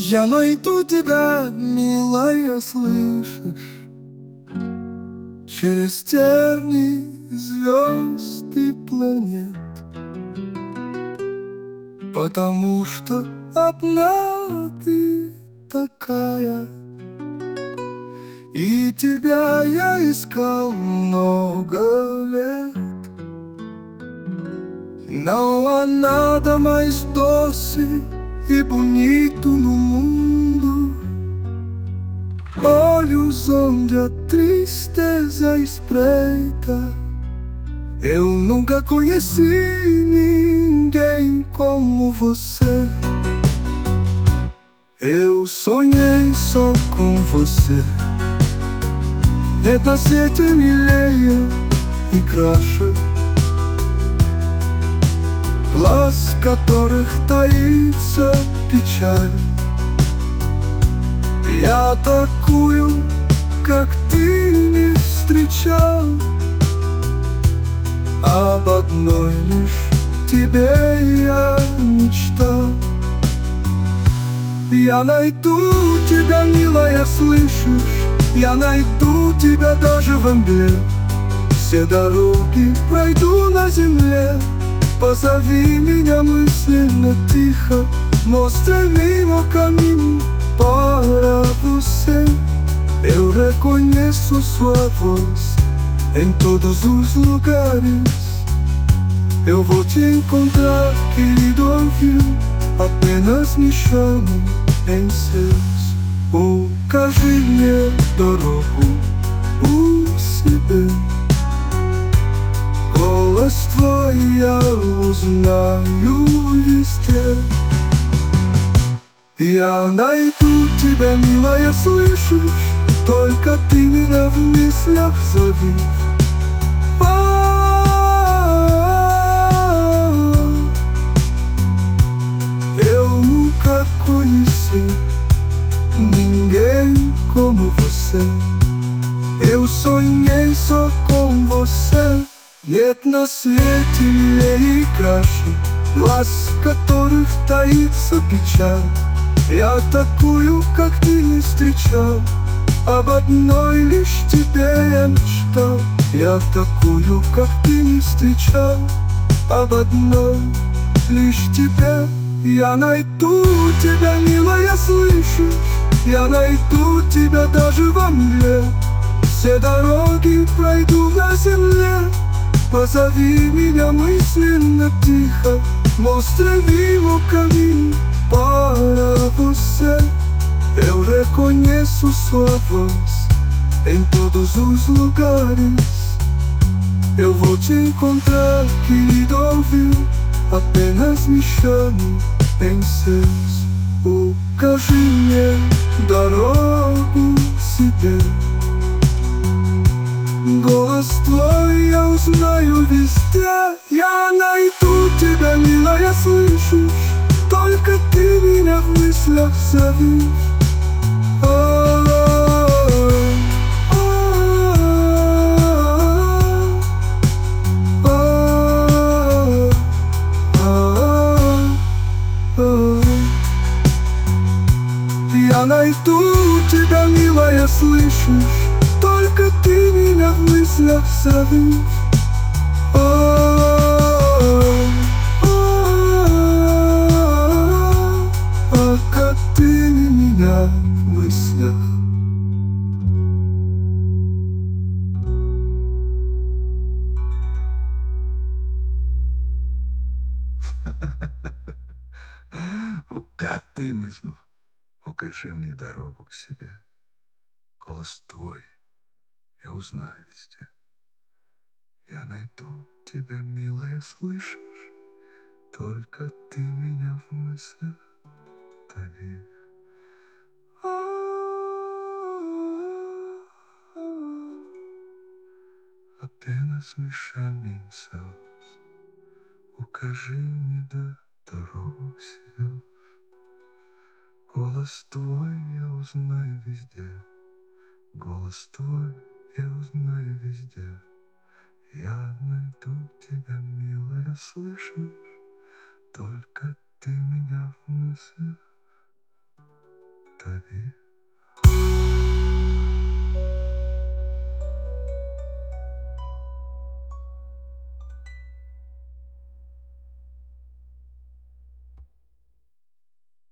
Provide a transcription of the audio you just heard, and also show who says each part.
Speaker 1: Я найду тебя, милая, слышишь? Через тернии звезд и планет. Потому что одна ты такая. И тебя я искал много лет. Não há nada mais doce e bonito no mundo. Olhos onde a tristeza espreita. Eu nunca conheci ninguém como você. Eu sonhei só com você. Это сети милее и краше, глаз которых таится печаль. Я такую, как ты, не встречал. Об одной лишь тебе я мечтал. Я найду тебя, милая, слышишь? Я найду тебя даже во мгле. Все дороги пройду на земле. Позови меня мысленно tихо. Mostra-me o caminho para você. Eu reconheço sua voz em todos os lugares. Eu vou te encontrar, querido ouviu. Apenas me chame em seus. Укажи мне дорогу у себя. Голос твой я узнаю везде. Я найду тебя, милая, слышишь? Только ты меня в мыслях зови. Eu nunca conheci ninguém como você. Eu sonhei só com você. Нет на свете милее и краше, глаз которых таится печаль. Я такую, как ты, не встречал. Об одной лишь тебе я мечтал. Я такую, как ты, не встречал. Об одной лишь тебе. Я найду тебя, милая, слышишь? Я найду тебя даже во мгле. Все дороги пройду на земле. Позови меня мысленно tихо. Mostra-me o caminho para você. Eu reconheço sua voz em todos os lugares. Eu vou te encontrar, querido ouviu. Apenas me chame em seus. Укажи мне дорогу себе. Голос твой я узнаю везде. Я найду тебя, милая, слышишь? Только ты меня в мыслях зови. Я найду тебя, милая, слышишь? Только ты меня в мыслях зови. Пока ты меня в мыслях. Пока ты мыслях. Укажи мне дорогу к себе. Голос твой я узнаю везде. Я найду тебя, милая, слышишь? Только ты меня в мыслях зови. Apenas me chame em seus. Укажи мне дорогу к себе. Голос твой я узнаю везде. Голос твой я узнаю везде. Я найду тебя, милая, слышишь? Только ты меня в мыслях